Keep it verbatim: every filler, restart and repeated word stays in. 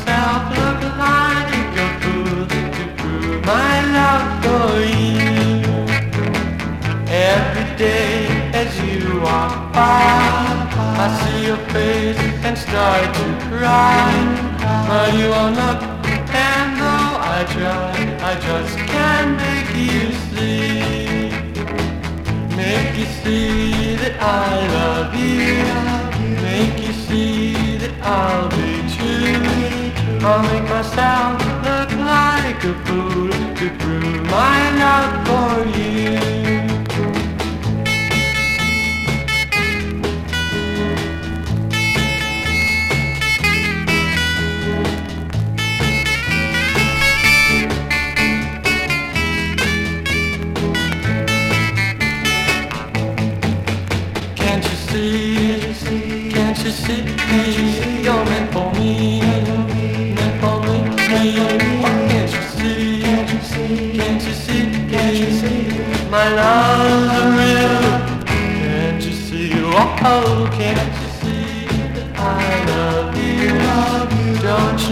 myself look like a fool to prove my love for you. Every day as you walk by, I see your face and start to cry. But you won't look, and though I try, I just can't make you see. Make you see that I love you. Make you see that I'll be true. I'll make myself look like a fool to prove my love for you. Can't you see, can't you see, you're meant for me, meant for me. Can't you see, can't you see, can't you see, my love's real. Can't you see, oh, can't you see that I love you, don't you?